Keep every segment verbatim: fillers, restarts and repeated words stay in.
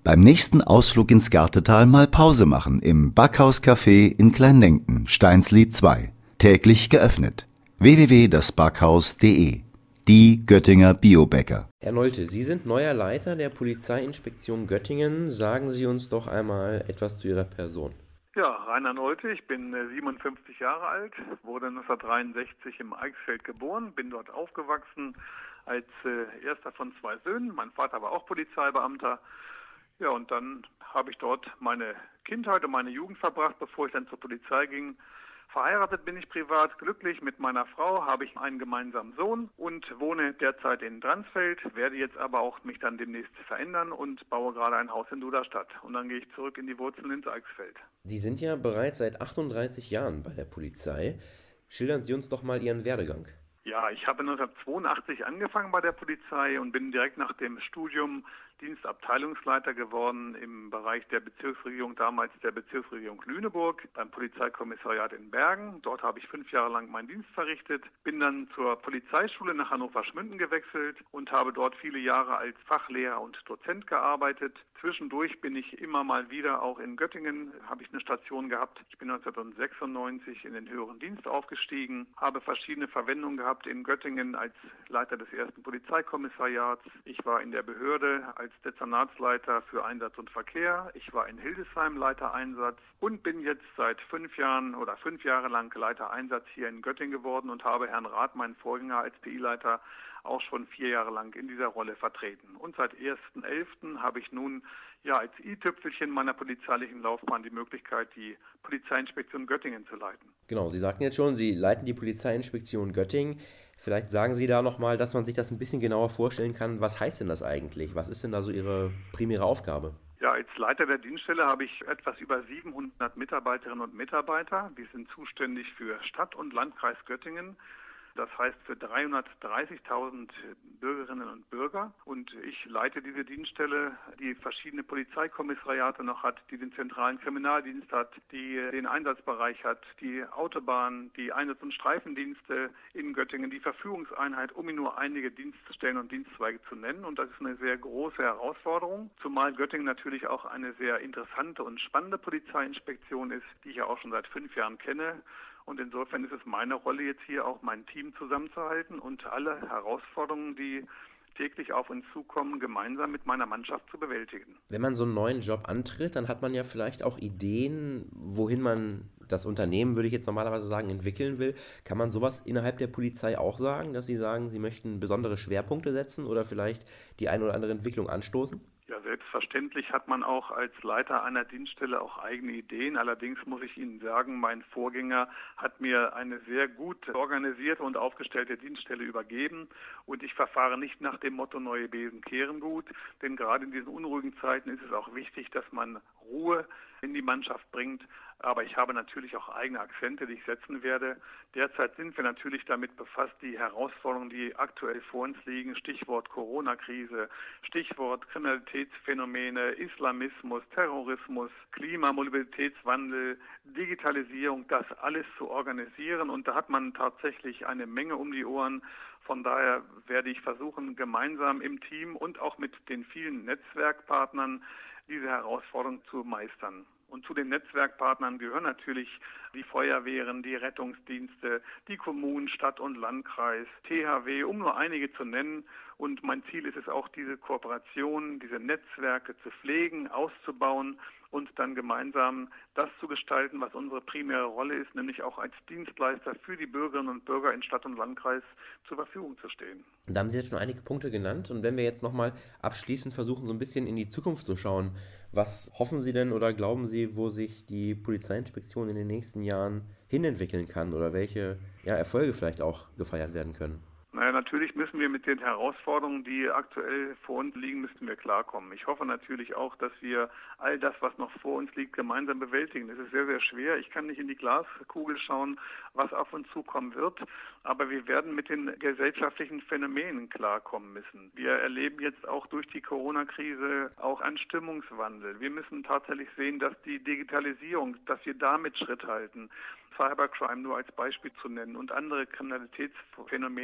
Beim nächsten Ausflug ins Gartetal mal Pause machen im Backhaus-Café in Kleinlenken, Steinslied zwei. Täglich geöffnet. w w w punkt das backhaus punkt d e. Die Göttinger Biobäcker. Herr Nolte, Sie sind neuer Leiter der Polizeiinspektion Göttingen. Sagen Sie uns doch einmal etwas zu Ihrer Person. Ja, Rainer Nolte, ich bin siebenundfünfzig Jahre alt, wurde neunzehnhundertdreiundsechzig im Eichsfeld geboren, bin dort aufgewachsen als äh, erster von zwei Söhnen. Mein Vater war auch Polizeibeamter. Ja, und dann habe ich dort meine Kindheit und meine Jugend verbracht, bevor ich dann zur Polizei ging. Verheiratet bin ich privat, glücklich mit meiner Frau, habe ich einen gemeinsamen Sohn und wohne derzeit in Dransfeld, werde jetzt aber auch mich dann demnächst verändern und baue gerade ein Haus in Duderstadt. Und dann gehe ich zurück in die Wurzeln ins Eichsfeld. Sie sind ja bereits seit achtunddreißig Jahren bei der Polizei. Schildern Sie uns doch mal Ihren Werdegang. Ja, ich habe neunzehnhundertzweiundachtzig angefangen bei der Polizei und bin direkt nach dem Studium Dienstabteilungsleiter geworden im Bereich der Bezirksregierung, damals der Bezirksregierung Lüneburg, beim Polizeikommissariat in Bergen. Dort habe ich fünf Jahre lang meinen Dienst verrichtet, bin dann zur Polizeischule nach Hannover-Schmünden gewechselt und habe dort viele Jahre als Fachlehrer und Dozent gearbeitet. Zwischendurch bin ich immer mal wieder auch in Göttingen, habe ich eine Station gehabt. Ich bin neunzehnhundertsechsundneunzig in den höheren Dienst aufgestiegen, habe verschiedene Verwendungen gehabt in Göttingen als Leiter des ersten Polizeikommissariats. Ich war in der Behörde als Dezernatsleiter für Einsatz und Verkehr. Ich war in Hildesheim Leiter Einsatz und bin jetzt seit fünf Jahren oder fünf Jahre lang Leiter Einsatz hier in Göttingen geworden und habe Herrn Rath, meinen Vorgänger als P I-Leiter, auch schon vier Jahre lang in dieser Rolle vertreten. Und seit ersten elften habe ich nun ja als i-Tüpfelchen meiner polizeilichen Laufbahn die Möglichkeit, die Polizeiinspektion Göttingen zu leiten. Genau, Sie sagten jetzt schon, Sie leiten die Polizeiinspektion Göttingen. Vielleicht sagen Sie da nochmal, dass man sich das ein bisschen genauer vorstellen kann. Was heißt denn das eigentlich? Was ist denn da so Ihre primäre Aufgabe? Ja, als Leiter der Dienststelle habe ich etwas über siebenhundert Mitarbeiterinnen und Mitarbeiter. Wir sind zuständig für Stadt und Landkreis Göttingen. Das heißt für dreihundertdreißigtausend Bürgerinnen und Bürger. Und ich leite diese Dienststelle, die verschiedene Polizeikommissariate noch hat, die den zentralen Kriminaldienst hat, die den Einsatzbereich hat, die Autobahn, die Einsatz- und Streifendienste in Göttingen, die Verfügungseinheit, um Ihnen nur einige Dienststellen und Dienstzweige zu nennen. Und das ist eine sehr große Herausforderung, zumal Göttingen natürlich auch eine sehr interessante und spannende Polizeiinspektion ist, die ich ja auch schon seit fünf Jahren kenne. Und insofern ist es meine Rolle jetzt hier auch, mein Team zusammenzuhalten und alle Herausforderungen, die täglich auf uns zukommen, gemeinsam mit meiner Mannschaft zu bewältigen. Wenn man so einen neuen Job antritt, dann hat man ja vielleicht auch Ideen, wohin man das Unternehmen, würde ich jetzt normalerweise sagen, entwickeln will. Kann man sowas innerhalb der Polizei auch sagen, dass Sie sagen, Sie möchten besondere Schwerpunkte setzen oder vielleicht die eine oder andere Entwicklung anstoßen? Ja, selbstverständlich hat man auch als Leiter einer Dienststelle auch eigene Ideen. Allerdings muss ich Ihnen sagen, mein Vorgänger hat mir eine sehr gut organisierte und aufgestellte Dienststelle übergeben. Und ich verfahre nicht nach dem Motto, neue Besen kehren gut. Denn gerade in diesen unruhigen Zeiten ist es auch wichtig, dass man Ruhe in die Mannschaft bringt. Aber ich habe natürlich auch eigene Akzente, die ich setzen werde. Derzeit sind wir natürlich damit befasst, die Herausforderungen, die aktuell vor uns liegen, Stichwort Corona-Krise, Stichwort Kriminalitätsphänomene, Islamismus, Terrorismus, Klima, Mobilitätswandel, Digitalisierung, das alles zu organisieren. Und da hat man tatsächlich eine Menge um die Ohren. Von daher werde ich versuchen, gemeinsam im Team und auch mit den vielen Netzwerkpartnern diese Herausforderung zu meistern. Und zu den Netzwerkpartnern gehören natürlich die Feuerwehren, die Rettungsdienste, die Kommunen, Stadt und Landkreis, T H W, um nur einige zu nennen. Und mein Ziel ist es auch, diese Kooperation, diese Netzwerke zu pflegen, auszubauen und dann gemeinsam das zu gestalten, was unsere primäre Rolle ist, nämlich auch als Dienstleister für die Bürgerinnen und Bürger in Stadt und Landkreis zur Verfügung zu stehen. Da haben Sie jetzt schon einige Punkte genannt und wenn wir jetzt nochmal abschließend versuchen, so ein bisschen in die Zukunft zu schauen, was hoffen Sie denn oder glauben Sie, wo sich die Polizeiinspektion in den nächsten Jahren hinentwickeln kann oder welche ja, Erfolge vielleicht auch gefeiert werden können? Naja, natürlich müssen wir mit den Herausforderungen, die aktuell vor uns liegen, müssen wir klarkommen. Ich hoffe natürlich auch, dass wir all das, was noch vor uns liegt, gemeinsam bewältigen. Es ist sehr, sehr schwer. Ich kann nicht in die Glaskugel schauen, was auf uns zukommen wird. Aber wir werden mit den gesellschaftlichen Phänomenen klarkommen müssen. Wir erleben jetzt auch durch die Corona-Krise auch einen Stimmungswandel. Wir müssen tatsächlich sehen, dass die Digitalisierung, dass wir damit Schritt halten. Cybercrime nur als Beispiel zu nennen und andere Kriminalitätsphänomene in den Griff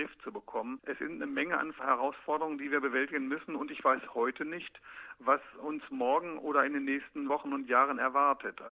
Griff zu bekommen. Es sind eine Menge an Herausforderungen, die wir bewältigen müssen und ich weiß heute nicht, was uns morgen oder in den nächsten Wochen und Jahren erwartet.